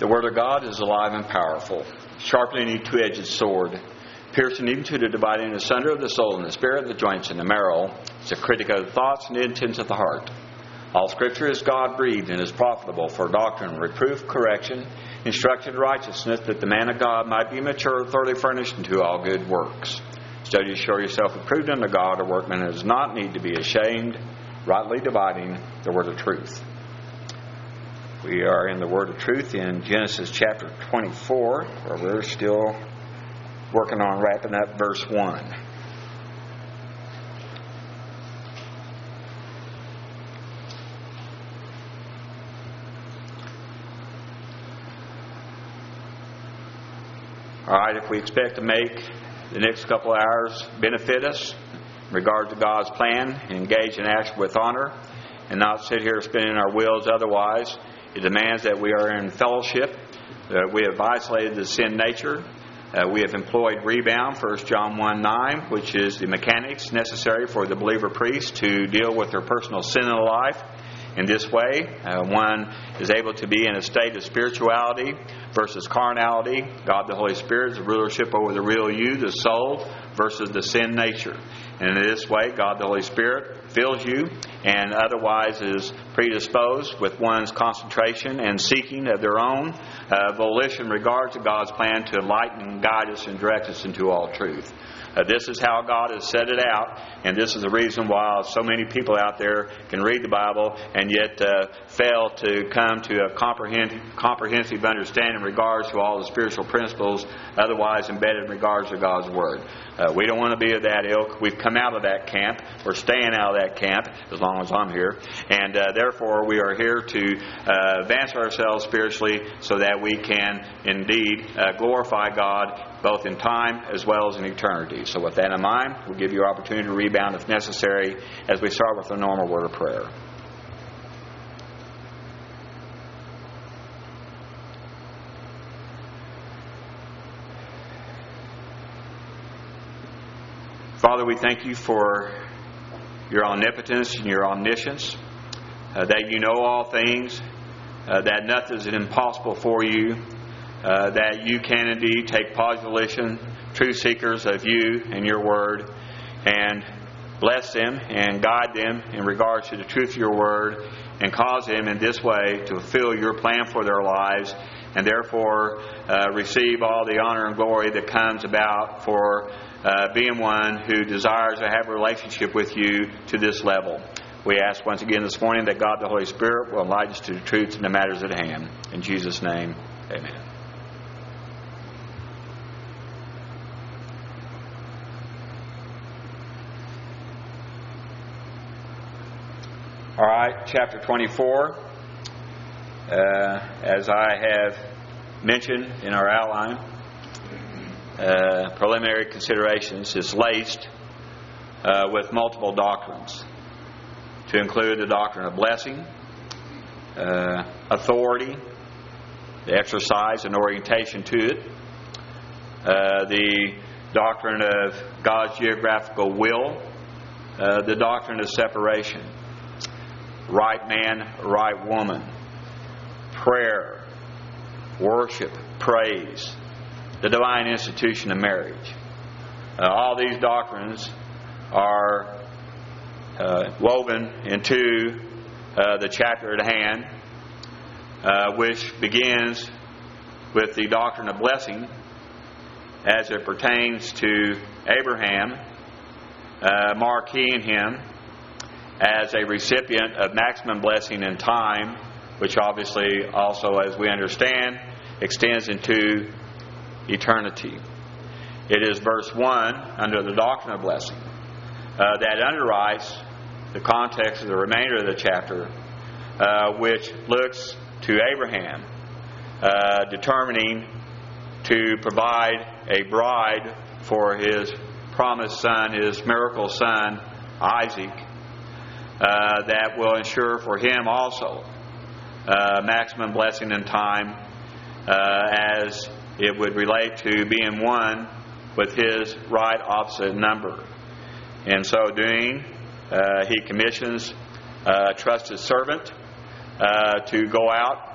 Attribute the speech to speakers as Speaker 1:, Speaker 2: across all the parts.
Speaker 1: The Word of God is alive and powerful, sharper than any two-edged sword, piercing even to the dividing asunder of the soul and the spirit, the joints and the marrow. It's a critic of the thoughts and the intents of the heart. All Scripture is God-breathed and is profitable for doctrine, reproof, correction, instruction in righteousness, that the man of God might be mature, thoroughly furnished unto all good works. Study to show yourself approved unto God, a workman who does not need to be ashamed, rightly dividing the word of truth. We are in the word of truth in Genesis chapter 24, where we're still working on wrapping up verse 1. All right, if we expect to make the next couple of hours benefit us in regard to God's plan, and engage in action with honor, and not sit here spinning our wheels otherwise, it demands that we are in fellowship, that we have isolated the sin nature. We have employed rebound, 1 John 1:9, which is the mechanics necessary for the believer priest to deal with their personal sin in life. In this way, one is able to be in a state of spirituality versus carnality. God the Holy Spirit is the rulership over the real you, the soul, versus the sin nature. And in this way, God the Holy Spirit fills you and otherwise is predisposed with one's concentration and seeking of their own volition in regard to God's plan to enlighten, guide us, and direct us into all truth. This is how God has set it out, and this is the reason why so many people out there can read the Bible and yet fail to come to a comprehensive understanding in regards to all the spiritual principles otherwise embedded in regards to God's Word. We don't want to be of that ilk. We've come out of that camp. We're staying out of that camp as long as I'm here. And therefore, we are here to advance ourselves spiritually so that we can indeed glorify God both in time as well as in eternity. So with that in mind, we'll give you opportunity to rebound if necessary as we start with the normal word of prayer. Father, we thank you for your omnipotence and your omniscience, that you know all things, that nothing is impossible for you, that you can indeed take position, true seekers of you and your word, and bless them and guide them in regards to the truth of your word, and cause them in this way to fulfill your plan for their lives, and therefore receive all the honor and glory that comes about for being one who desires to have a relationship with you to this level. We ask once again this morning that God the Holy Spirit will enlighten us to the truths and the matters at hand. In Jesus' name, amen. All right, chapter 24. As I have mentioned in our outline, preliminary considerations is laced with multiple doctrines, to include the doctrine of blessing, authority, the exercise and orientation to it, the doctrine of God's geographical will, the doctrine of separation, right man, right woman, prayer, worship, praise, the divine institution of marriage. All these doctrines are woven into the chapter at hand, which begins with the doctrine of blessing as it pertains to Abraham, marking him as a recipient of maximum blessing in time, which obviously also, as we understand, extends into eternity. It is verse 1 under the doctrine of blessing that underwrites the context of the remainder of the chapter, which looks to Abraham determining to provide a bride for his promised son, his miracle son, Isaac, that will ensure for him also maximum blessing in time, as it would relate to being one with his right opposite number. In so doing, he commissions a trusted servant to go out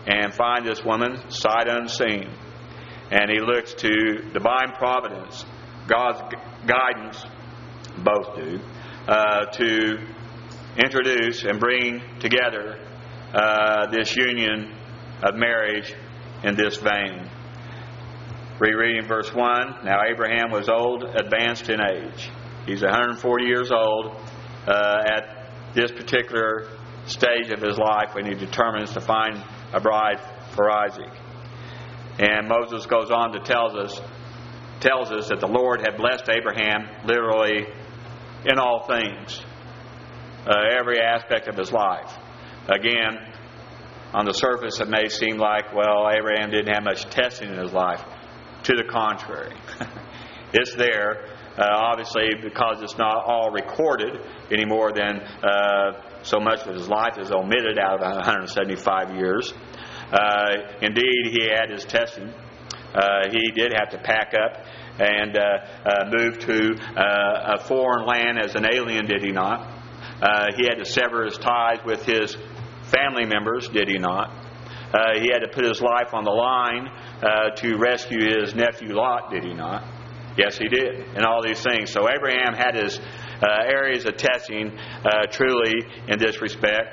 Speaker 1: and find this woman sight unseen. And he looks to divine providence, God's guidance, both do, to introduce and bring together this union of marriage in this vein. Rereading verse 1, now Abraham was old, advanced in age. He's 140 years old at this particular stage of his life when he determines to find a bride for Isaac. And Moses goes on to tells us that the Lord had blessed Abraham literally in all things, every aspect of his life. Again, on the surface it may seem like, well, Abraham didn't have much testing in his life. To the contrary. It's there, obviously, because it's not all recorded any more than so much of his life is omitted out of 175 years. Indeed, he had his testing. He did have to pack up and move to a foreign land as an alien, did he not? He had to sever his ties with his family members, did he not? He had to put his life on the line to rescue his nephew Lot, did he not? Yes, he did. And all these things. So Abraham had his areas of testing truly in this respect.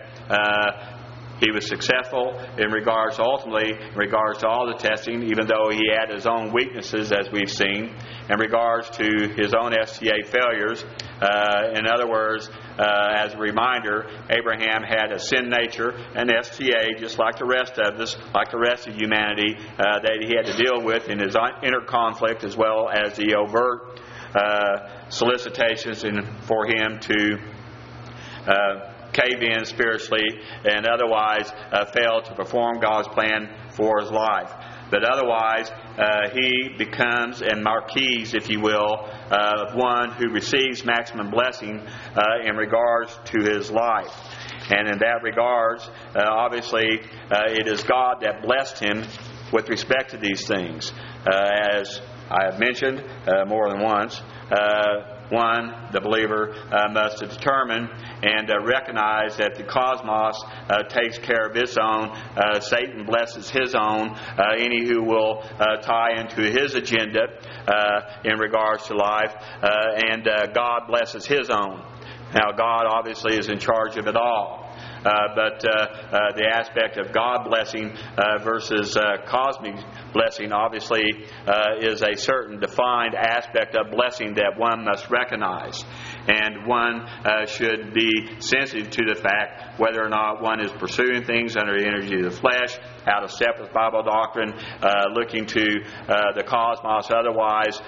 Speaker 1: He was successful ultimately in regards to all the testing, even though he had his own weaknesses, as we've seen, in regards to his own STA failures. In other words, as a reminder, Abraham had a sin nature, an STA, just like the rest of us, like the rest of humanity, that he had to deal with in his inner conflict, as well as the overt solicitations for him to cave in spiritually and otherwise fail to perform God's plan for his life. But otherwise, he becomes a marquise, if you will, of one who receives maximum blessing in regards to his life. And in that regards, obviously, it is God that blessed him with respect to these things. As I have mentioned more than once, one, the believer must determine and recognize that the cosmos takes care of its own. Satan blesses his own. Any who will tie into his agenda in regards to life. And God blesses his own. Now, God obviously is in charge of it all. But the aspect of God blessing versus cosmic blessing obviously is a certain defined aspect of blessing that one must recognize. And one should be sensitive to the fact whether or not one is pursuing things under the energy of the flesh, out of step with Bible doctrine, looking to the cosmos otherwise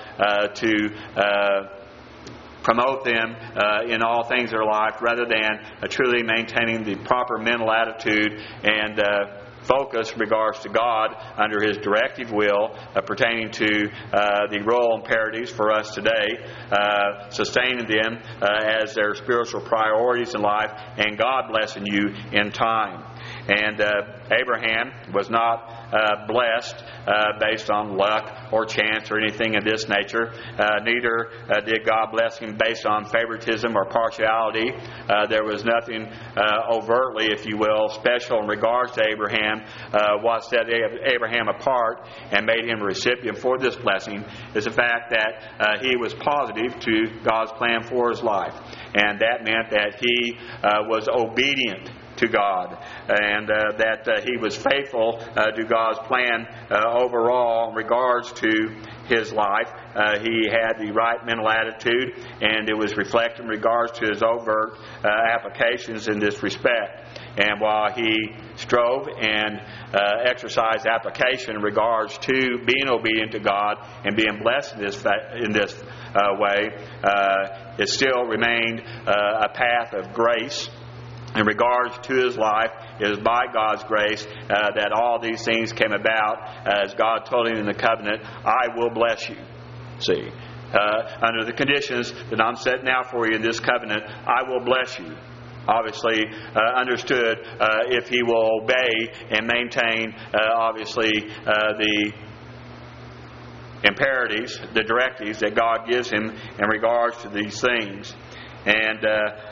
Speaker 1: to promote them in all things of their life, rather than truly maintaining the proper mental attitude and focus in regards to God under His directive will pertaining to the role imperatives for us today, sustaining them as their spiritual priorities in life, and God blessing you in time. And Abraham was not blessed based on luck or chance or anything of this nature. Neither did God bless him based on favoritism or partiality. There was nothing overtly, if you will, special in regards to Abraham. What set Abraham apart and made him a recipient for this blessing is the fact that he was positive to God's plan for his life. And that meant that he was obedient to God, and that he was faithful to God's plan overall in regards to his life. He had the right mental attitude, and it was reflected in regards to his overt applications in this respect. And while he strove and exercised application in regards to being obedient to God and being blessed in this way, it still remained a path of grace. In regards to his life, it is by God's grace that all these things came about. As God told him in the covenant, I will bless you. See, under the conditions that I'm setting out for you in this covenant, I will bless you. Obviously understood if he will obey and maintain, obviously, the imperatives, the directives that God gives him in regards to these things. And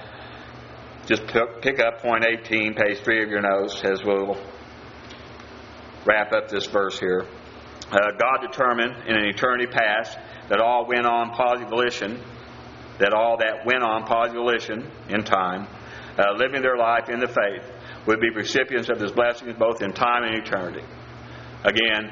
Speaker 1: just pick up point 18, page 3 of your notes, as we'll wrap up this verse here. God determined in an eternity past that all that went on positive volition in time, living their life in the faith, would be recipients of His blessings both in time and eternity. Again,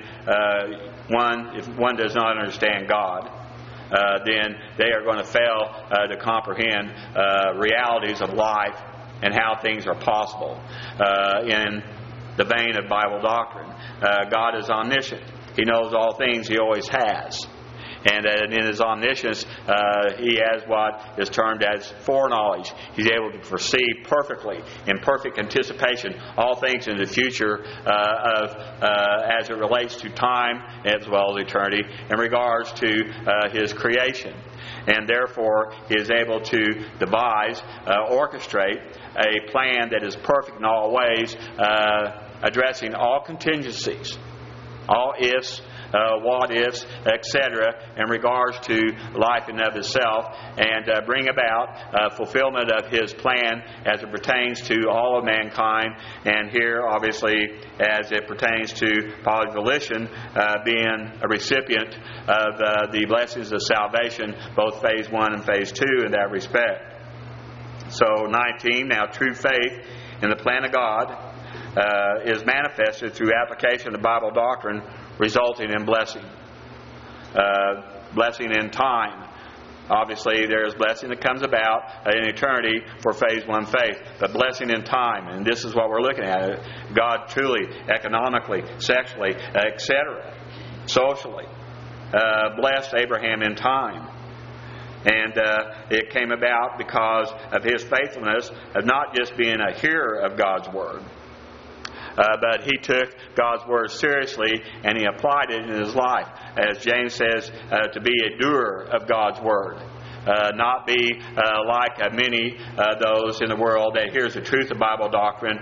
Speaker 1: if one does not understand God, then they are going to fail to comprehend realities of life and how things are possible. In the vein of Bible doctrine, God is omniscient. He knows all things. He always has. And in His omniscience, He has what is termed as foreknowledge. He's able to perceive perfectly, in perfect anticipation, all things in the future as it relates to time as well as eternity in regards to His creation. And therefore, He is able to devise, orchestrate a plan that is perfect in all ways, addressing all contingencies, all ifs, what ifs, etc., in regards to life in and of itself, and bring about fulfillment of His plan as it pertains to all of mankind. And here, obviously, as it pertains to positive volition, being a recipient of the blessings of salvation, both phase 1 and phase 2 in that respect. So 19, now true faith in the plan of God is manifested through application of Bible doctrine, resulting in blessing. Blessing in time. Obviously, there is blessing that comes about in eternity for phase 1 faith, but blessing in time, and this is what we're looking at. God truly, economically, sexually, etc., socially, blessed Abraham in time. And it came about because of his faithfulness of not just being a hearer of God's Word, but he took God's Word seriously and he applied it in his life. As James says, to be a doer of God's Word. Not be like many those in the world that hears the truth of Bible doctrine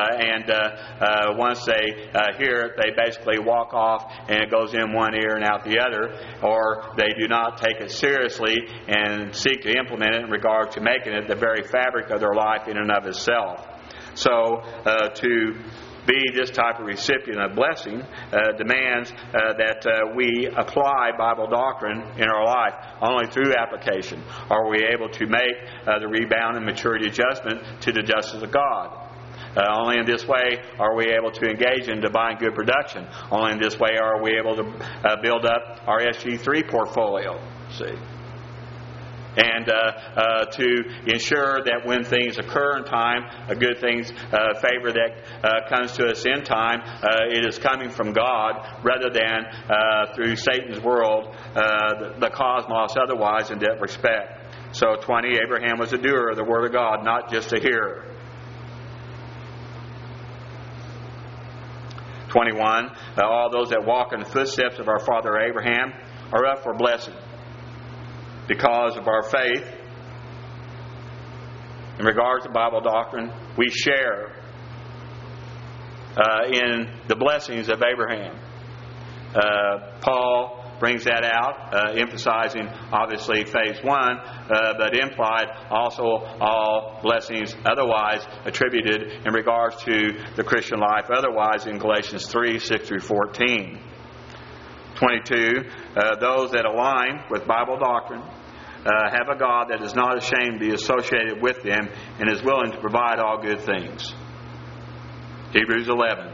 Speaker 1: and once they hear it, they basically walk off and it goes in one ear and out the other, or they do not take it seriously and seek to implement it in regard to making it the very fabric of their life in and of itself. So to be this type of recipient of blessing demands that we apply Bible doctrine in our life. Only through application are we able to make the rebound and maturity adjustment to the justice of God. Only in this way are we able to engage in divine good production. Only in this way are we able to build up our SG3 portfolio. See? And to ensure that when things occur in time, good things, favor that comes to us in time, it is coming from God rather than through Satan's world, the cosmos otherwise in that respect. So 20, Abraham was a doer of the Word of God, not just a hearer. 21, all those that walk in the footsteps of our father Abraham are up for blessing. Because of our faith, in regards to Bible doctrine, we share in the blessings of Abraham. Paul brings that out, emphasizing obviously phase 1, but implied also all blessings otherwise attributed in regards to the Christian life otherwise in Galatians 3, 6 through 14. 22, those that align with Bible doctrine have a God that is not ashamed to be associated with them and is willing to provide all good things. Hebrews 11.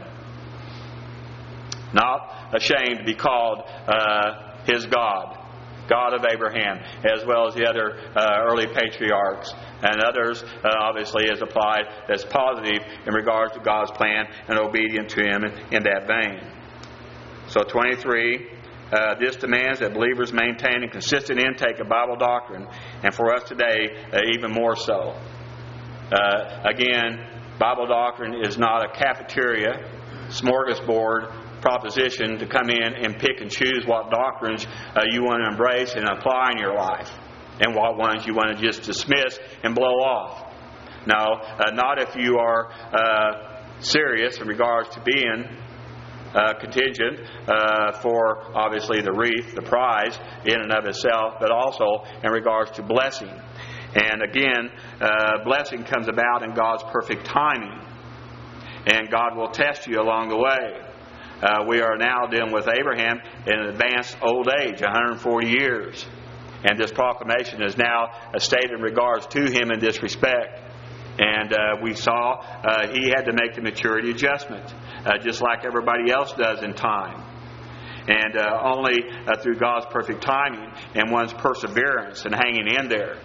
Speaker 1: Not ashamed to be called his God, God of Abraham, as well as the other early patriarchs. And others, obviously, is applied as positive in regards to God's plan and obedient to Him in that vein. So 23, this demands that believers maintain a consistent intake of Bible doctrine, and for us today, even more so. Again, Bible doctrine is not a cafeteria, smorgasbord proposition to come in and pick and choose what doctrines you want to embrace and apply in your life, and what ones you want to just dismiss and blow off. No, not if you are serious in regards to being contingent for obviously the wreath, the prize in and of itself, but also in regards to blessing. And again, blessing comes about in God's perfect timing, and God will test you along the way. We are now dealing with Abraham in advanced old age, 140 years. And this proclamation is now stated in regards to him in this respect. And we saw he had to make the maturity adjustment, just like everybody else does in time. And only through God's perfect timing and one's perseverance and hanging in there.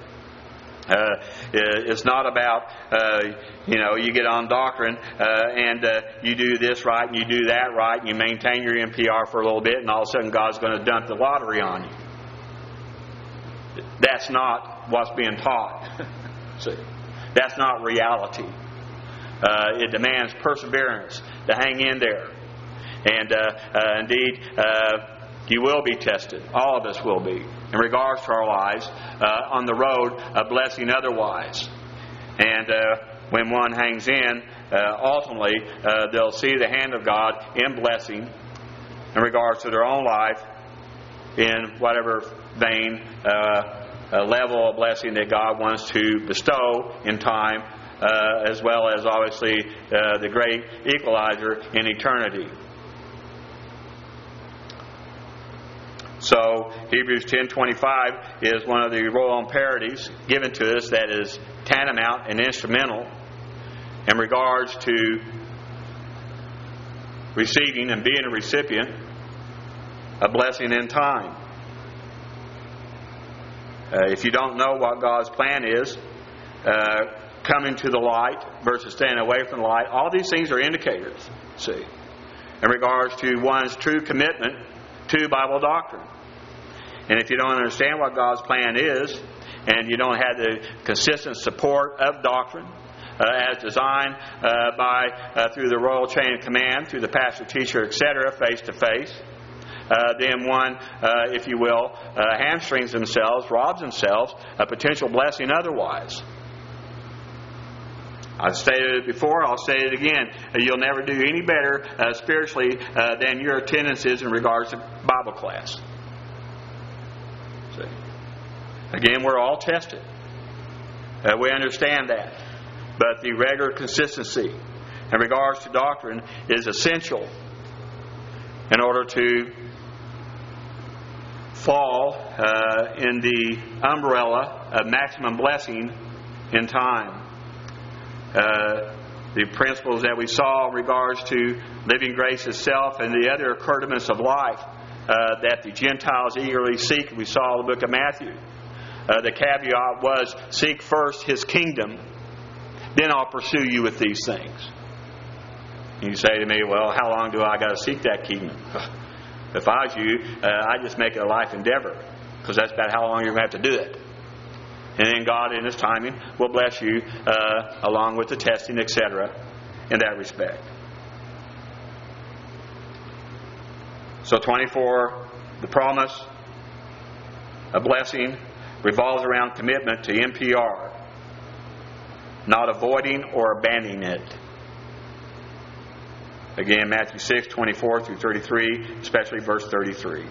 Speaker 1: It's not about, you get on doctrine and you do this right and you do that right and you maintain your NPR for a little bit and all of a sudden God's going to dump the lottery on you. That's not what's being taught. See, that's not reality. It demands perseverance to hang in there. And indeed, you will be tested. All of us will be. In regards to our lives, on the road, a blessing otherwise. And when one hangs in, ultimately, they'll see the hand of God in blessing in regards to their own life in whatever vein, level of blessing that God wants to bestow in time, as well as obviously the great equalizer in eternity. So Hebrews 10:25 is one of the royal imperatives given to us that is tantamount and instrumental in regards to receiving and being a recipient of blessing in time. If you don't know what God's plan is, coming to the light versus staying away from the light, all these things are indicators, see, in regards to one's true commitment to Bible doctrine. And if you don't understand what God's plan is, and you don't have the consistent support of doctrine as designed through the royal chain of command, through the pastor, teacher, etc., face to face, then one, if you will, hamstrings themselves, robs themselves a potential blessing otherwise. I've stated it before, I'll say it again. You'll never do any better spiritually than your attendance is in regards to Bible class. See? Again, we're all tested. We understand that. But the regular consistency in regards to doctrine is essential in order to fall in the umbrella of maximum blessing in time. The principles that we saw in regards to living grace itself and the other accoutrements of life that the Gentiles eagerly seek. We saw in the book of Matthew. The caveat was, seek first His kingdom, then I'll pursue you with these things. You say to me, well, how long do I got to seek that kingdom? If I was you, I'd just make it a life endeavor, because that's about how long you're going to have to do it. And then God, in His timing, will bless you along with the testing, etc., in that respect. So 24, the promise, a blessing, revolves around commitment to NPR, not avoiding or abandoning it. Again, Matthew 6:24 through 33, especially verse 33.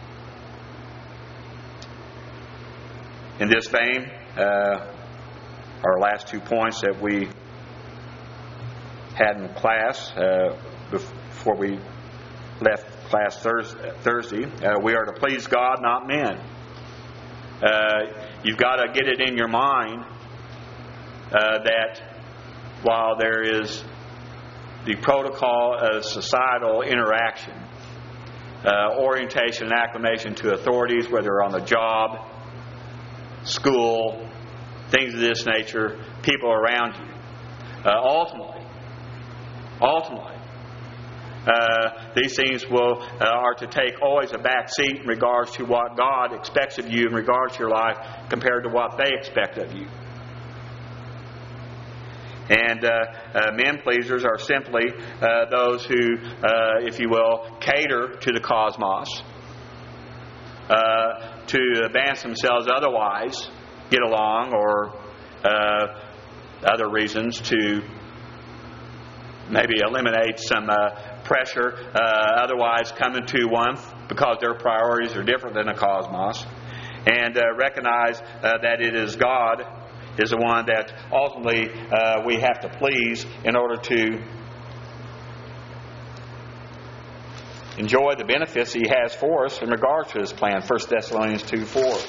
Speaker 1: In this vein, our last 2 points that we had in class before we left class Thursday, we are to please God, not men. You've got to get it in your mind that while there is the protocol of societal interaction, orientation and acclimation to authorities, whether on the job, school, things of this nature, people around you. Ultimately, these things are to take always a back seat in regards to what God expects of you in regards to your life compared to what they expect of you. And men pleasers are simply those who, if you will, cater to the cosmos, to advance themselves otherwise, get along, or other reasons to maybe eliminate some pressure otherwise coming to one because their priorities are different than the cosmos, and recognize that it is God is the one that ultimately we have to please in order to enjoy the benefits He has for us in regards to His plan. 1 Thessalonians 2:4.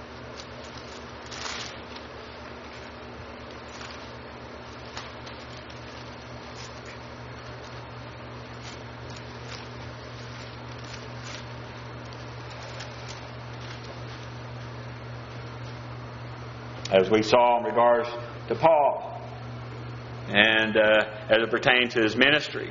Speaker 1: As we saw in regards to Paul, and as it pertains to his ministry.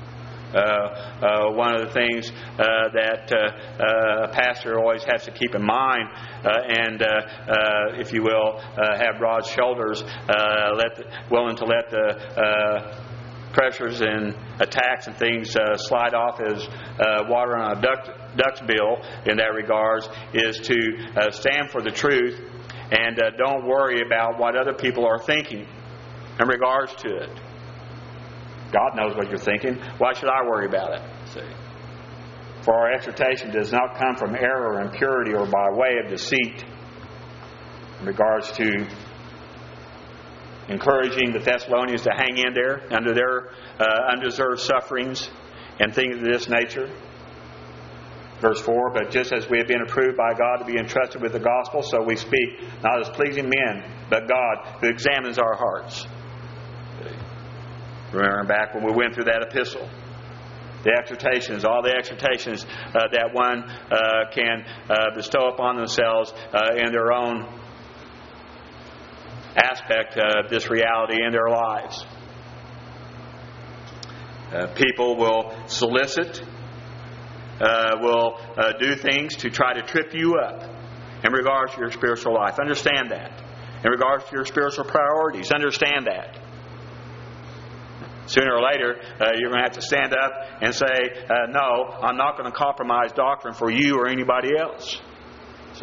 Speaker 1: One of the things that a pastor always has to keep in mind, and if you will, have broad shoulders, willing to let the pressures and attacks and things slide off as water on a duck's bill in that regards, is to stand for the truth and don't worry about what other people are thinking in regards to it. God knows what you're thinking. Why should I worry about it? See? For our exhortation does not come from error or impurity or by way of deceit. In regards to encouraging the Thessalonians to hang in there under their undeserved sufferings and things of this nature. Verse 4, but just as we have been approved by God to be entrusted with the gospel, so we speak, not as pleasing men, but God who examines our hearts. Remember back when we went through that epistle. The exhortations, all the exhortations that one can bestow upon themselves in their own aspect of this reality in their lives. People will solicit, will do things to try to trip you up in regards to your spiritual life. Understand that. In regards to your spiritual priorities, understand that. Sooner or later, you're going to have to stand up and say, no, I'm not going to compromise doctrine for you or anybody else. See?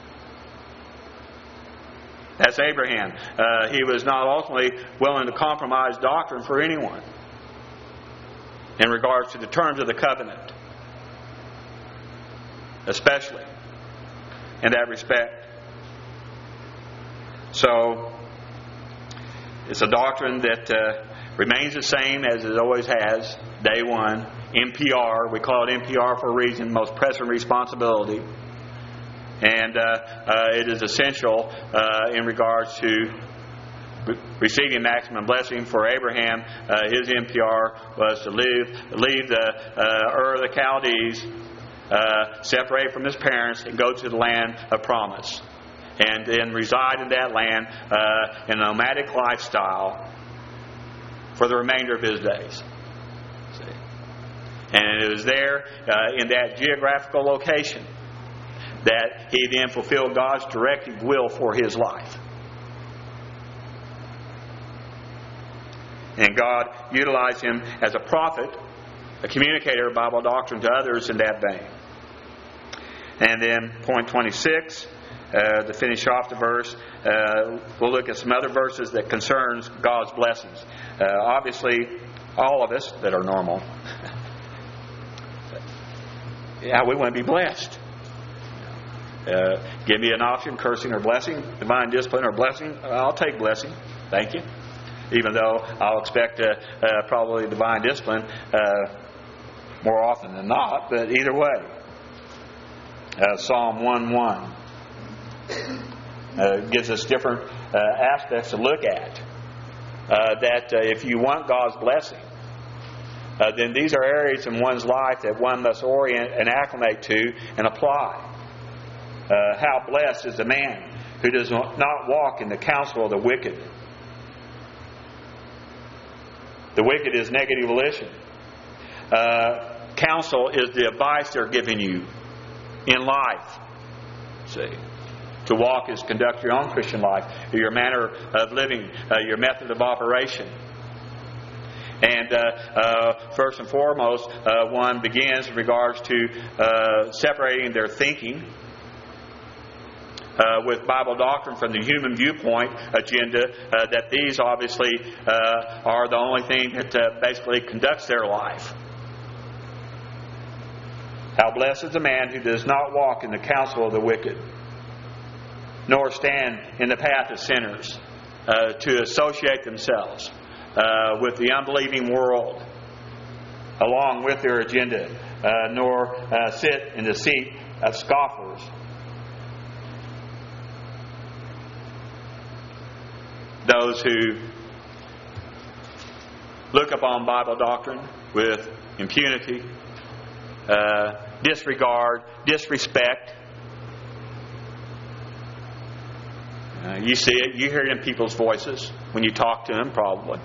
Speaker 1: That's Abraham. He was not ultimately willing to compromise doctrine for anyone in regards to the terms of the covenant, especially in that respect. So, it's a doctrine that remains the same as it always has. Day one, MPR. We call it MPR for a reason, most pressing responsibility. And it is essential in regards to receiving maximum blessing. For Abraham, his MPR was to leave the Ur of the Chaldees, separate from his parents, and go to the land of promise. And then reside in that land in a nomadic lifestyle for the remainder of his days. See? And it was there in that geographical location that he then fulfilled God's directive will for his life. And God utilized him as a prophet, a communicator of Bible doctrine to others in that vein. And then point 26, to finish off the verse, we'll look at some other verses that concerns God's blessings. Obviously, all of us that are normal, we want to be blessed. Give me an option, cursing or blessing, divine discipline or blessing. I'll take blessing. Thank you. Even though I'll expect probably divine discipline more often than not, but either way. Psalm 1:1 gives us different aspects to look at. That if you want God's blessing, then these are areas in one's life that one must orient and acclimate to and apply. How blessed is the man who does not walk in the counsel of the wicked. The wicked is negative volition. Counsel is the advice they're giving you in life. See? To walk is conduct your own Christian life, your manner of living, your method of operation. And first and foremost, one begins in regards to separating their thinking with Bible doctrine from the human viewpoint agenda, that these obviously are the only thing that basically conducts their life. How blessed is the man who does not walk in the counsel of the wicked, nor stand in the path of sinners, to associate themselves with the unbelieving world. along with their agenda, nor sit in the seat of scoffers. Those who look upon Bible doctrine with impunity, disregard, disrespect. You see it, you hear it in people's voices when you talk to them, probably.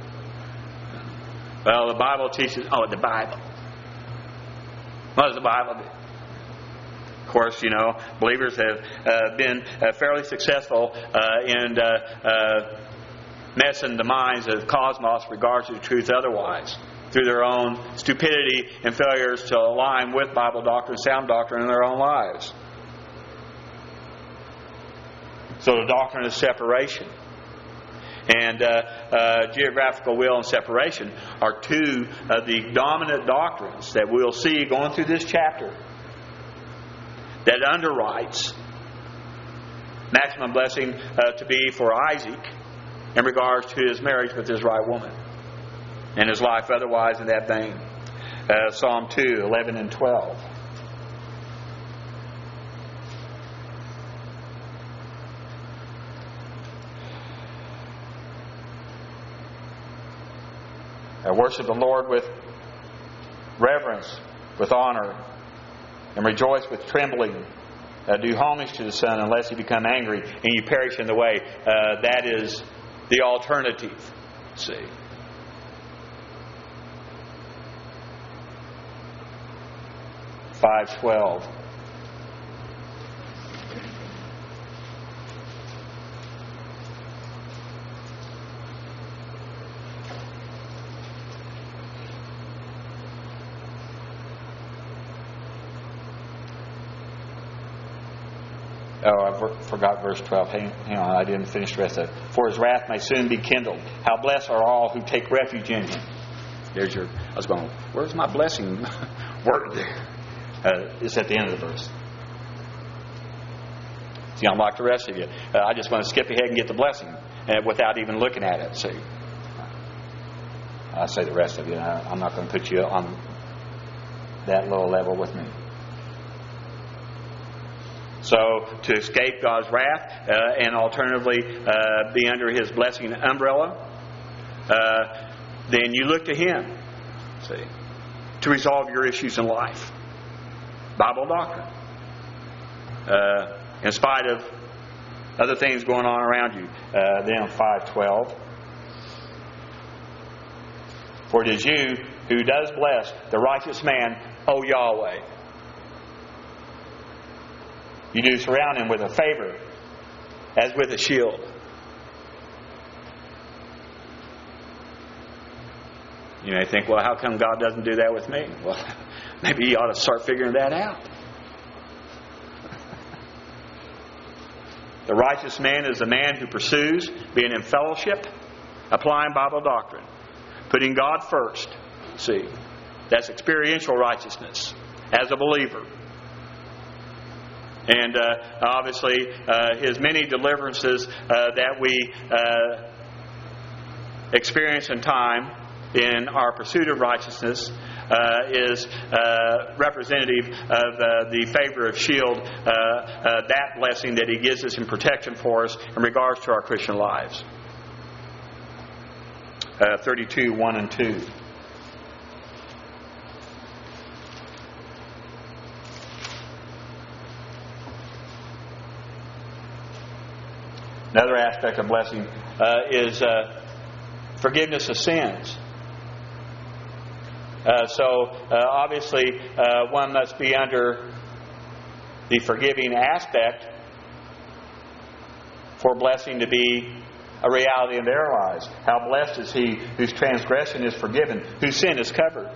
Speaker 1: Well, the Bible teaches, the Bible. What does the Bible do? Of course, believers have been fairly successful in messing the minds of cosmos in regards to the truth otherwise, through their own stupidity and failures to align with Bible doctrine, sound doctrine in their own lives. So the doctrine of separation and geographical will and separation are two of the dominant doctrines that we'll see going through this chapter that underwrites maximum blessing to be for Isaac in regards to his marriage with his right woman and his life otherwise in that vein. Psalm 2, 11 and 12. Worship the Lord with reverence, with honor, and rejoice with trembling. Do homage to the Son unless He become angry and you perish in the way. That is the alternative. See. (5:12). I forgot verse 12. Hang on, I didn't finish the rest of it. For His wrath may soon be kindled. How blessed are all who take refuge in Him. I was going, where's my blessing word there? It's at the end of the verse. See, I'm like the rest of you. I just want to skip ahead and get the blessing without even looking at it. See, I say the rest of you. I'm not going to put you on that low level with me. So, to escape God's wrath and alternatively be under His blessing umbrella, then you look to Him, see, to resolve your issues in life. Bible doctrine. In spite of other things going on around you. Then 5:12. For it is you who does bless the righteous man, O Yahweh. You do surround him with a favor, as with a shield. You may think, well, how come God doesn't do that with me? Well, maybe you ought to start figuring that out. The righteous man is the man who pursues being in fellowship, applying Bible doctrine, putting God first. See, that's experiential righteousness as a believer. And obviously, His many deliverances that we experience in time in our pursuit of righteousness is representative of the favor of shield, that blessing that He gives us in protection for us in regards to our Christian lives. 32, 1 and 2. Another aspect of blessing is forgiveness of sins. Obviously, one must be under the forgiving aspect for blessing to be a reality in their lives. How blessed is he whose transgression is forgiven, whose sin is covered.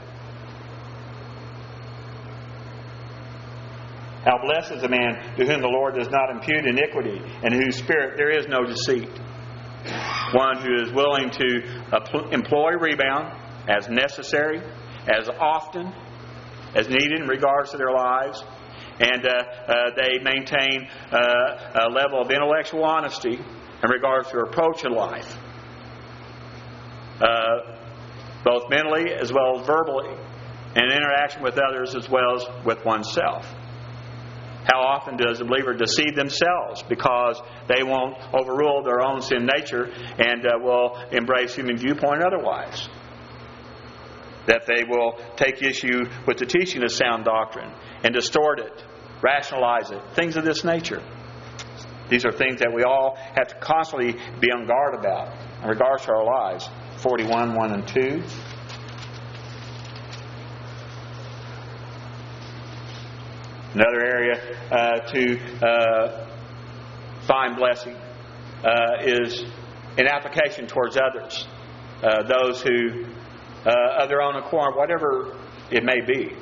Speaker 1: How blessed is the man to whom the Lord does not impute iniquity, and in whose spirit there is no deceit. One who is willing to employ rebound as necessary, as often as needed in regards to their lives, and they maintain a level of intellectual honesty in regards to their approach in life. both mentally as well as verbally, and interaction with others as well as with oneself. How often does a believer deceive themselves because they won't overrule their own sin nature and will embrace human viewpoint otherwise? That they will take issue with the teaching of sound doctrine and distort it, rationalize it, things of this nature. These are things that we all have to constantly be on guard about in regards to our lives. 41, 1 and 2. Another area to find blessing is in application towards others. Those who, of their own accord, whatever it may be,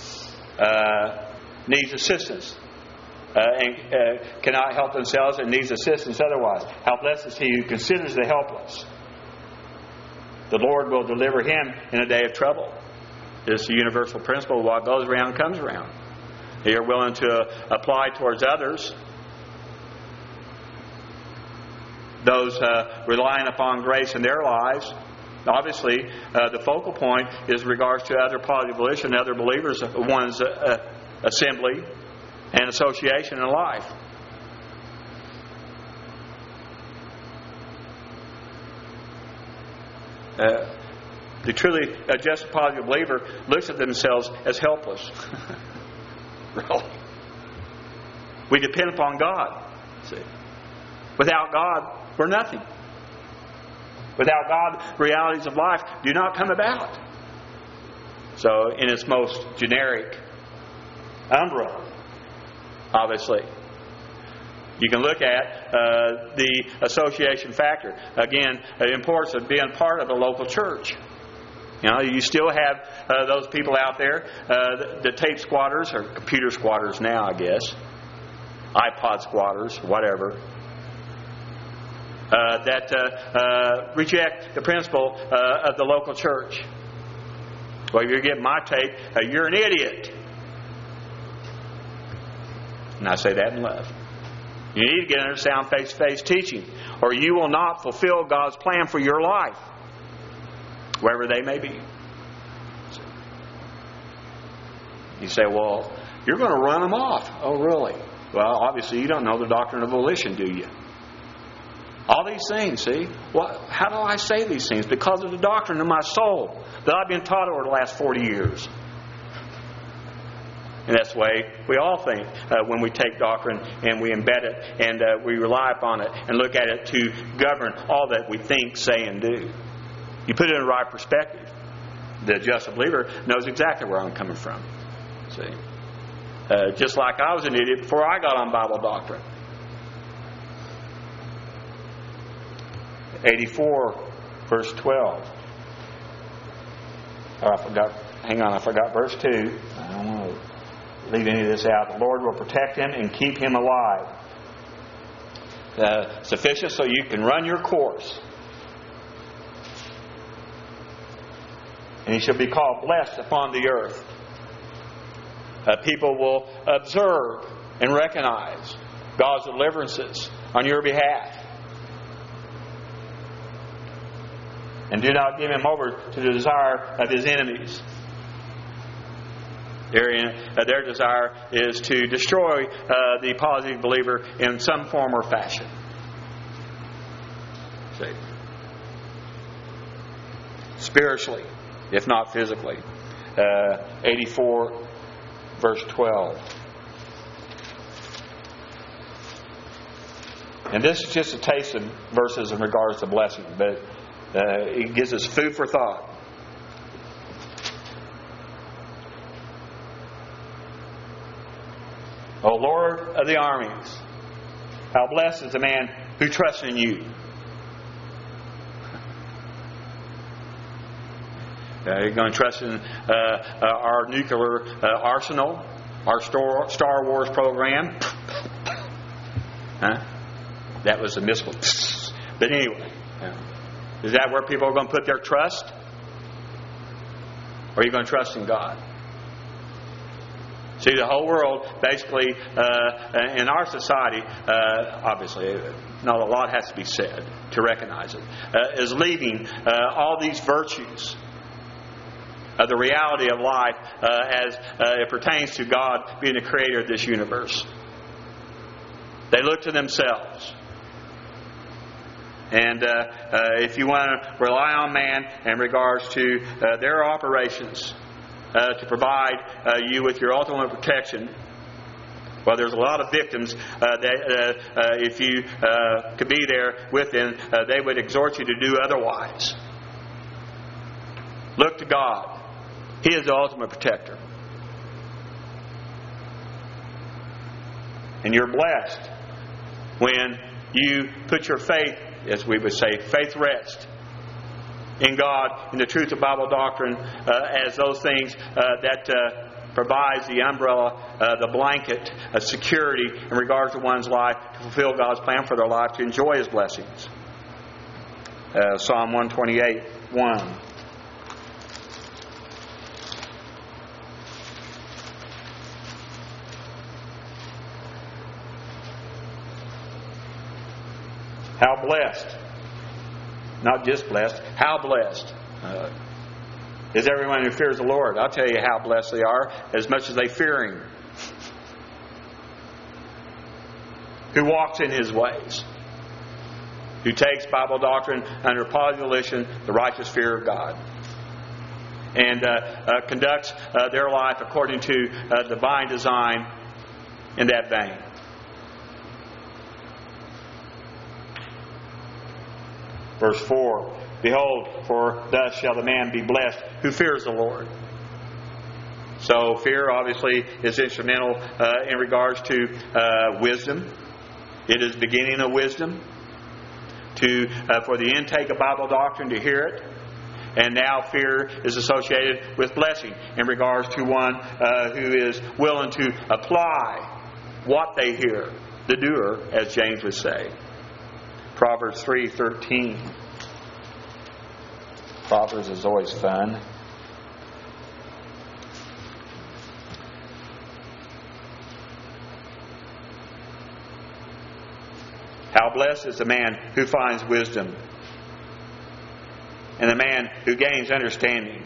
Speaker 1: needs assistance and cannot help themselves and needs assistance otherwise. How blessed is he who considers the helpless. The Lord will deliver him in a day of trouble. This is a universal principle. What goes around comes around. You're willing to apply towards others. Those relying upon grace in their lives. Obviously, the focal point is in regards to other positive volition, other believers, one's assembly and association in life. The truly just positive believer looks at themselves as helpless. Really. We depend upon God. See? Without God, we're nothing. Without God, realities of life do not come about. So, in its most generic umbrella, obviously, you can look at the association factor. Again, the importance of being part of a local church. You know, you still have those people out there, the tape squatters, or computer squatters now, I guess. iPod squatters, whatever. That reject the principle of the local church. Well, if you're getting my tape, you're an idiot. And I say that in love. You need to get under sound face-to-face teaching, or you will not fulfill God's plan for your life, wherever they may be. You say, well, you're going to run them off. Oh, really? Well, obviously you don't know the doctrine of volition, do you? All these things, see? Well, how do I say these things? Because of the doctrine of my soul that I've been taught over the last 40 years. And that's the way we all think when we take doctrine and we embed it and we rely upon it and look at it to govern all that we think, say, and do. You put it in the right perspective. The just believer knows exactly where I'm coming from. See? Just like I was an idiot before I got on Bible doctrine. 84, verse 12. Oh, I forgot verse 2. I don't want to leave any of this out. The Lord will protect him and keep him alive. Sufficient so you can run your course. And he shall be called blessed upon the earth. People will observe and recognize God's deliverances on your behalf. And do not give him over to the desire of his enemies. Their desire is to destroy the positive believer in some form or fashion. See? Spiritually, if not physically. 84, verse 12. And this is just a taste of verses in regards to blessing, but it gives us food for thought. O Lord of the armies, how blessed is the man who trusts in you. You're going to trust in our nuclear arsenal, our Star Wars program. Huh? That was a missile. But anyway, is that where people are going to put their trust? Or are you going to trust in God? See, the whole world, basically, in our society, obviously, not a lot has to be said to recognize it, is leaving all these virtues the reality of life as it pertains to God being the creator of this universe. They look to themselves. And if you want to rely on man in regards to their operations to provide you with your ultimate protection, well, there's a lot of victims that if you could be there with them, they would exhort you to do otherwise. Look to God. He is the ultimate protector. And you're blessed when you put your faith, as we would say, faith rest in God, in the truth of Bible doctrine, as those things that provides the umbrella, the blanket of security in regards to one's life to fulfill God's plan for their life, to enjoy His blessings. Psalm 128:1. How blessed, not just blessed, how blessed is everyone who fears the Lord. I'll tell you how blessed they are, as much as they fear Him. Who walks in His ways. Who takes Bible doctrine under positive volition, the righteous fear of God. And conducts their life according to divine design in that vein. Verse 4, Behold, for thus shall the man be blessed who fears the Lord. So fear obviously is instrumental in regards to wisdom. It is the beginning of wisdom. For the intake of Bible doctrine to hear it. And now fear is associated with blessing in regards to one who is willing to apply what they hear. The doer, as James would say. Proverbs 3:13. Proverbs is always fun. How blessed is the man who finds wisdom, and the man who gains understanding.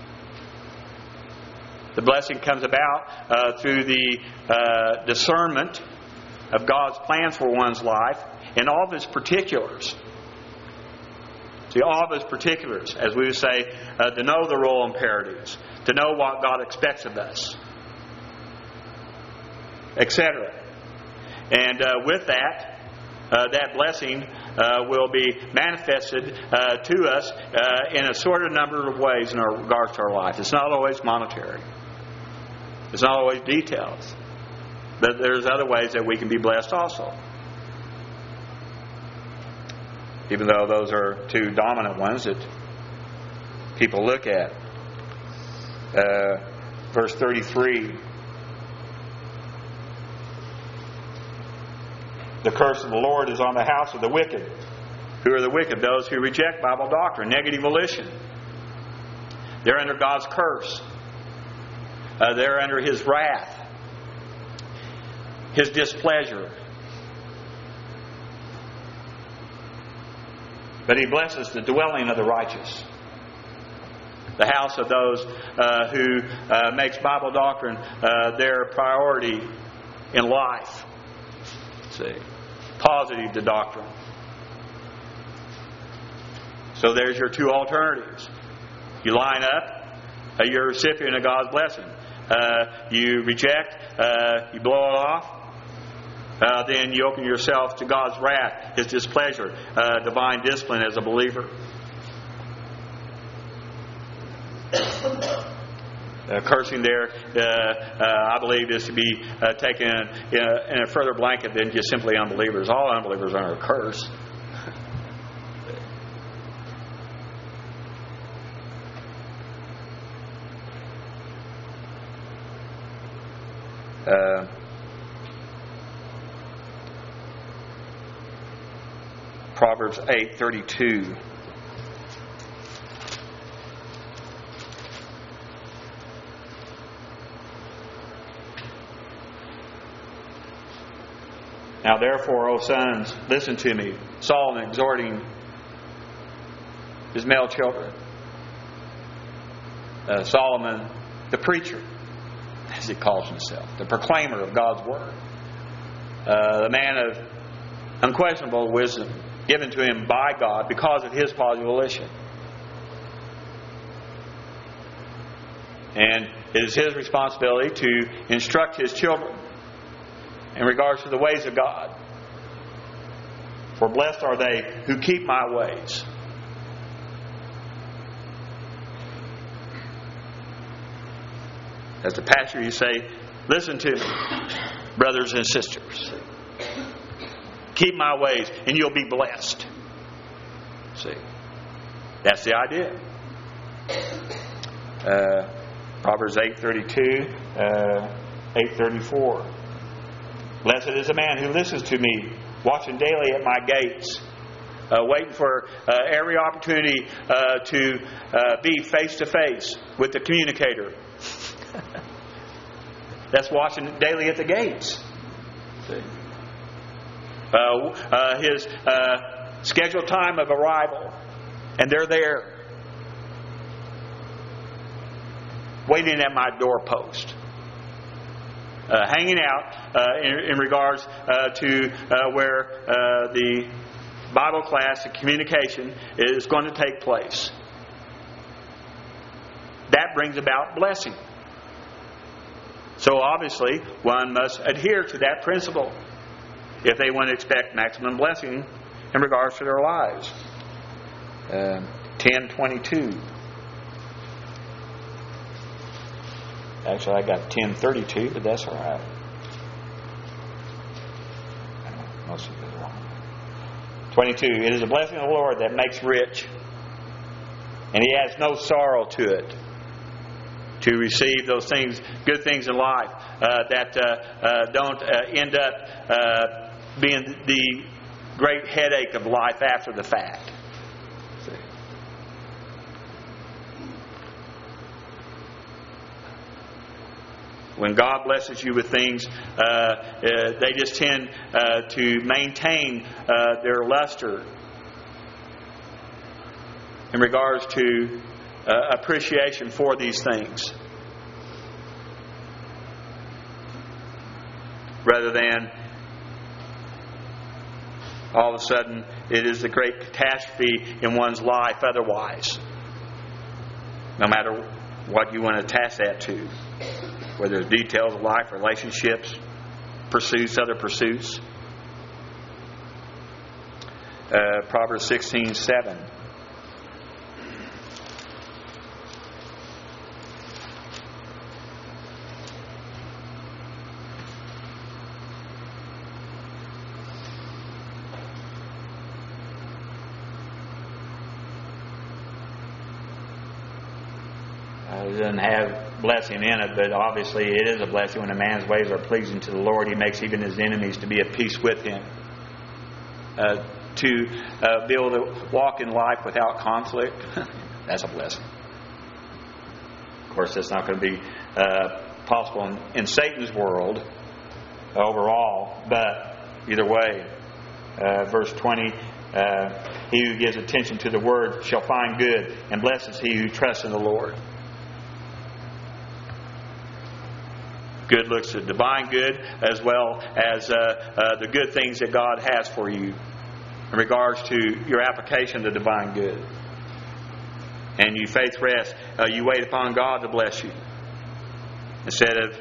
Speaker 1: The blessing comes about through the discernment of God's plans for one's life in all of His particulars. See, all of His particulars, as we would say, to know the role imperatives, to know what God expects of us, etc. And with that, that blessing will be manifested to us in a sort of number of ways in regards to our life. It's not always monetary. It's not always details. But there's other ways that we can be blessed also. Even though those are two dominant ones that people look at. Verse 33. The curse of the Lord is on the house of the wicked. Who are the wicked? Those who reject Bible doctrine, negative volition. They're under God's curse. They're under His wrath, His displeasure. But He blesses the dwelling of the righteous. The house of those who makes Bible doctrine their priority in life. See, positive to doctrine. So there's your two alternatives. You line up, you're a recipient of God's blessing. You reject, you blow it off. Then you open yourself to God's wrath, His displeasure, divine discipline as a believer. Cursing there, I believe, is to be taken in a further blanket than just simply unbelievers. All unbelievers are under a curse. Proverbs 8:32. Now therefore, O sons, listen to me. Solomon exhorting his male children. Solomon, the preacher, as he calls himself, the proclaimer of God's Word, the man of unquestionable wisdom given to him by God because of his positive volition. And it is his responsibility to instruct his children in regards to the ways of God. For blessed are they who keep my ways. As the pastor, you say, listen to me, brothers and sisters. Keep my ways and you'll be blessed. See, that's the idea. Proverbs 8:32, 8:34. Blessed is a man who listens to me, watching daily at my gates, waiting for every opportunity to be face to face with the communicator. That's watching daily at the gates. See? His scheduled time of arrival, and they're there, waiting at my doorpost, hanging out in regards to where the Bible class, the communication is going to take place. That brings about blessing. So obviously, one must adhere to that principle if they want to expect maximum blessing in regards to their lives. 10:22. Actually, I got 10:32, but that's all right. Most of it is wrong. 22. It is a blessing of the Lord that makes rich, and He adds no sorrow to it. To receive those things, good things in life that don't end up being the great headache of life after the fact. See? When God blesses you with things, they just tend to maintain their luster in regards to appreciation for these things, rather than all of a sudden it is the great catastrophe in one's life otherwise, no matter what you want to attach that to, whether it's details of life, relationships, pursuits, other pursuits. Proverbs 16:7. It doesn't have blessing in it, but obviously it is a blessing when a man's ways are pleasing to the Lord. He makes even his enemies to be at peace with him. To be able to walk in life without conflict, that's a blessing. Of course, that's not going to be possible in Satan's world overall, but either way. Verse 20, he who gives attention to the word shall find good, and blesses he who trusts in the Lord. Good looks at divine good as well as the good things that God has for you in regards to your application of divine good. And you faith rest. You wait upon God to bless you instead of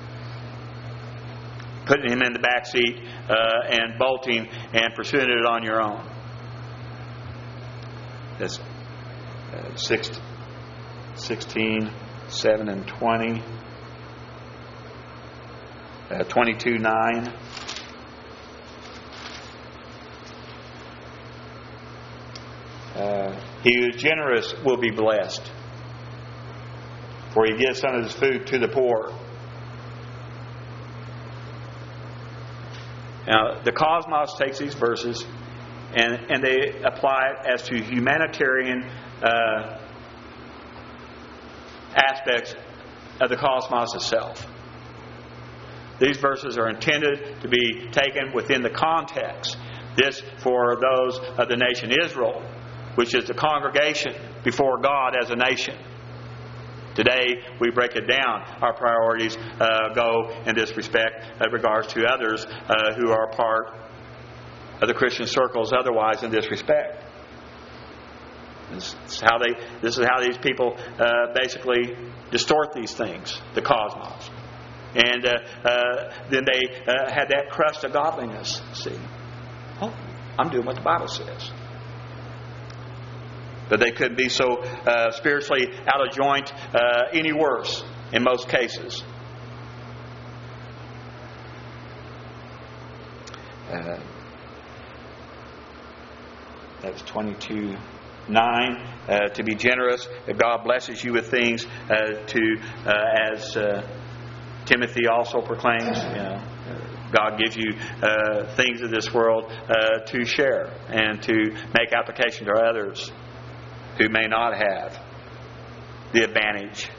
Speaker 1: putting Him in the back seat and bolting and pursuing it on your own. That's 16, 7 and 20. 22:9. He who is generous will be blessed, for he gives some of his food to the poor. Now, the Cosmos takes these verses and they apply it as to humanitarian aspects of the cosmos itself. These verses are intended to be taken within the context. This for those of the nation Israel, which is the congregation before God as a nation. Today, we break it down. Our priorities go in this respect in regards to others who are part of the Christian circles otherwise in this respect. This is how these people basically distort these things, the cosmos. And then they had that crust of godliness. See, oh, I'm doing what the Bible says. But they couldn't be so spiritually out of joint any worse in most cases. That was 22:9. To be generous, God blesses you with things as Timothy also proclaims. God gives you things of this world to share and to make application to others who may not have the advantage.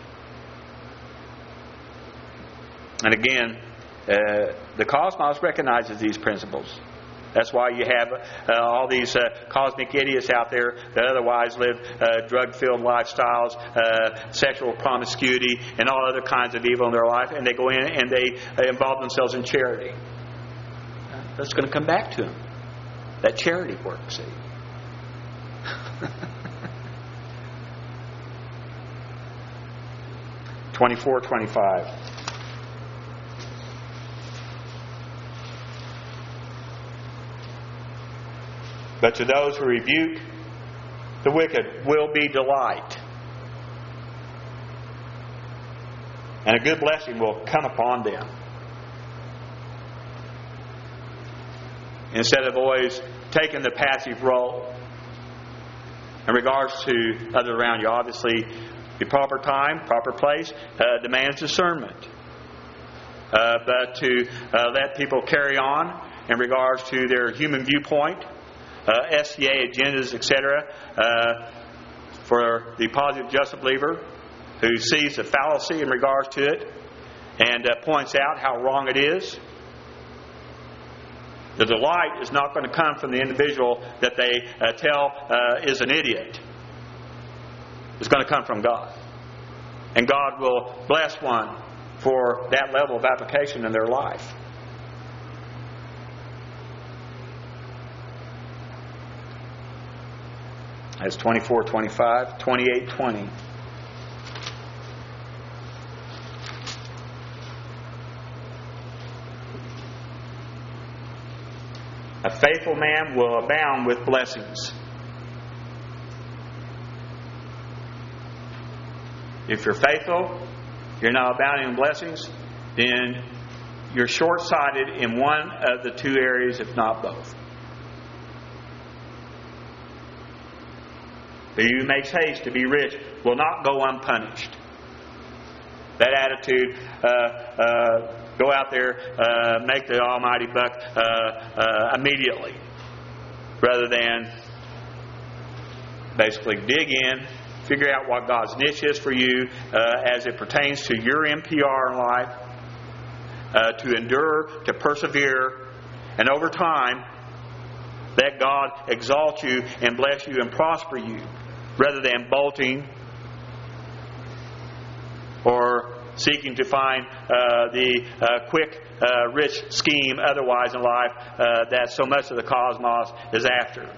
Speaker 1: And again, the cosmos recognizes these principles. That's why you have all these cosmic idiots out there that otherwise live drug-filled lifestyles, sexual promiscuity, and all other kinds of evil in their life, and they go in and they involve themselves in charity. That's going to come back to them. That charity work, see. 24:25. But to those who rebuke the wicked will be delight, and a good blessing will come upon them. Instead of always taking the passive role in regards to others around you, obviously the proper time, proper place demands discernment. But to let people carry on in regards to their human viewpoint, SCA agendas, etc., for the positive just believer who sees the fallacy in regards to it and points out how wrong it is. The delight is not going to come from the individual that they tell is an idiot. It's going to come from God. And God will bless one for that level of application in their life. That's 24:25, 28:20. A faithful man will abound with blessings. If you're faithful, you're not abounding in blessings, then you're short-sighted in one of the two areas, if not both. He who makes haste to be rich will not go unpunished. That attitude, go out there, make the almighty buck immediately, rather than basically dig in, figure out what God's niche is for you as it pertains to your NPR in life, to endure, to persevere, and over time, let God exalt you and bless you and prosper you, rather than bolting or seeking to find the quick, rich scheme otherwise in life that so much of the cosmos is after.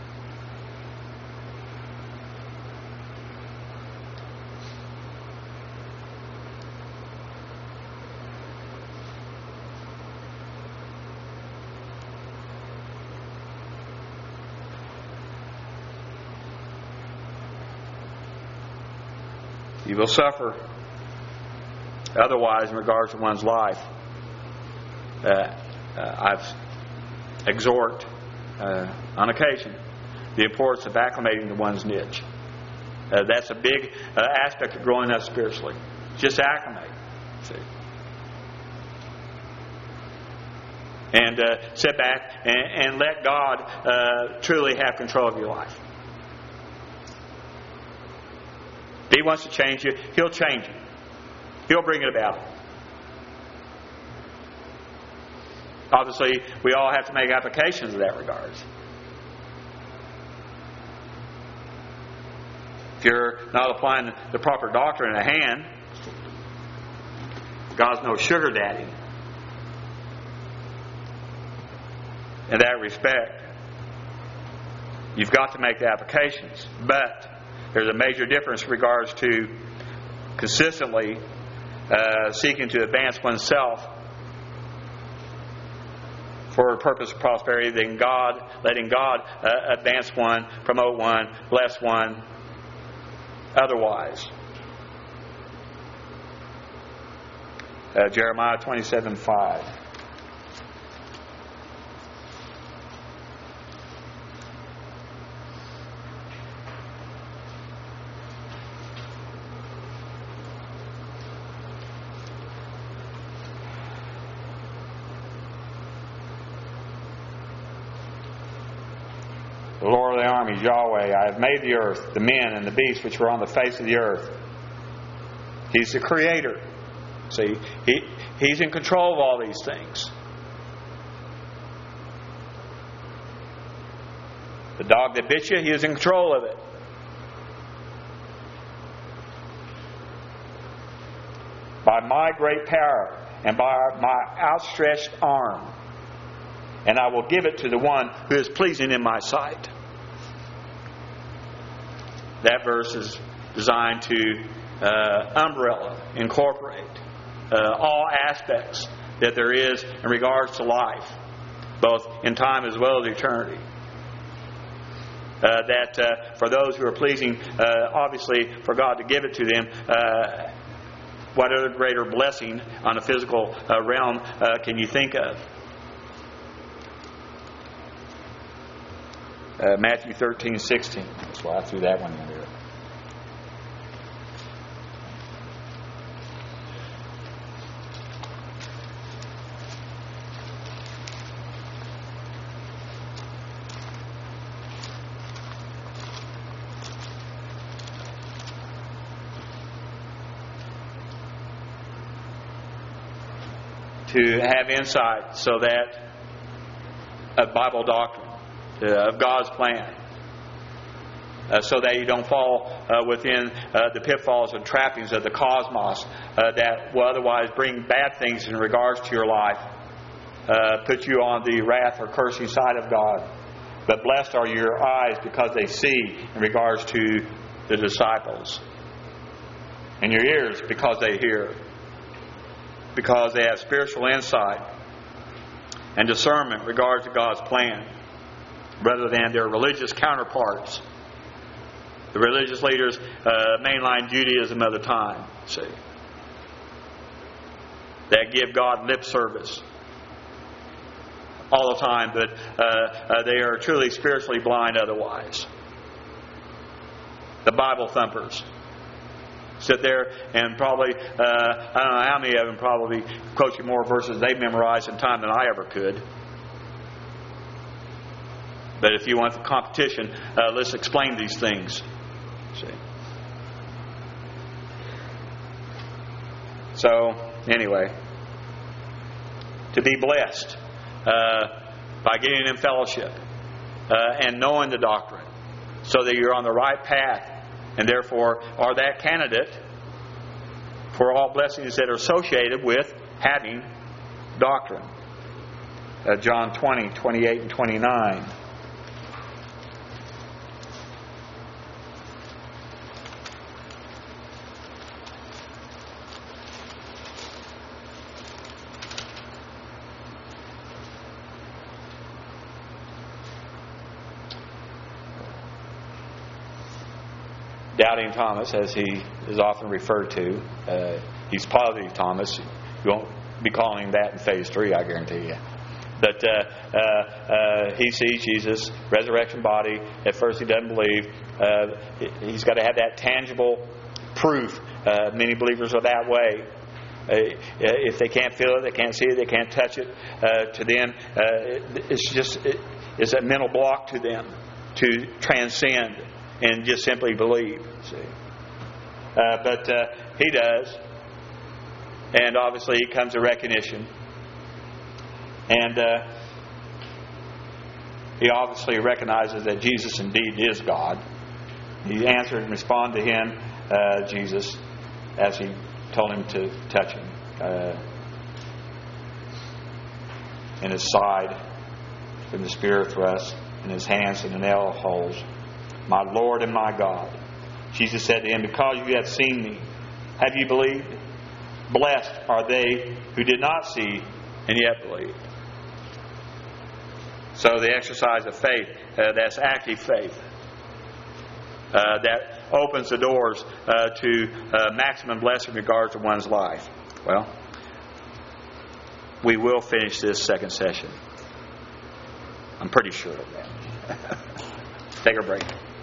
Speaker 1: You will suffer otherwise in regards to one's life. I've exhort on occasion the importance of acclimating to one's niche. That's a big aspect of growing up spiritually. Just acclimate. See? And sit back and let God truly have control of your life. If He wants to change you, He'll change you. He'll bring it about. Obviously, we all have to make applications in that regard. if you're not applying the proper doctrine at hand, God's no sugar daddy. In that respect, you've got to make the applications. But there's a major difference in regards to consistently seeking to advance oneself for a purpose of prosperity, letting God advance one, promote one, bless one otherwise. Jeremiah 27:5. The Lord of the armies, Yahweh, I have made the earth, the men and the beasts which are on the face of the earth. He's the Creator. See, He's in control of all these things. The dog that bit you, He is in control of it. By my great power and by my outstretched arm, and I will give it to the one who is pleasing in my sight. That verse is designed to incorporate all aspects that there is in regards to life, both in time as well as eternity. That for those who are pleasing, obviously, for God to give it to them, what other greater blessing on a physical realm can you think of? Matthew 13:16. That's why I threw that one in there. To have insight so that of Bible doctrine, of God's plan, so that you don't fall within the pitfalls and trappings of the cosmos that will otherwise bring bad things in regards to your life, put you on the wrath or cursing side of God. But blessed are your eyes because they see in regards to the disciples, and your ears because they hear, because they have spiritual insight and discernment in regards to God's plan, rather than their religious counterparts, the religious leaders, mainline Judaism of the time, see, that give God lip service all the time, but they are truly spiritually blind otherwise. The Bible thumpers sit there and probably, I don't know how many of them probably quote you more verses they've memorized in time than I ever could. But if you want the competition, let's explain these things. See. So, anyway, to be blessed by getting in fellowship and knowing the doctrine, so that you're on the right path, and therefore are that candidate for all blessings that are associated with having doctrine. John 20:28 and 29. Doubting Thomas, as he is often referred to, he's positive Thomas. You won't be calling him that in phase 3, I guarantee you. But he sees Jesus, resurrection body. At first he doesn't believe. He's got to have that tangible proof. Many believers are that way. If they can't feel it, they can't see it, they can't touch it, to them, it's a mental block to them to transcend and just simply believe. See, but he does, and obviously he comes to recognition, and he obviously recognizes that Jesus indeed is God, He answered and responded to him, Jesus, as he told him to touch him in his side, from the spear thrust, in his hands in the nail holes. My Lord and my God. Jesus said to him, because you have seen me, have you believed? Blessed are they who did not see and yet believed. So the exercise of faith, that's active faith, that opens the doors to maximum blessing in regards to one's life. Well, we will finish this second session. I'm pretty sure of that. Take a break.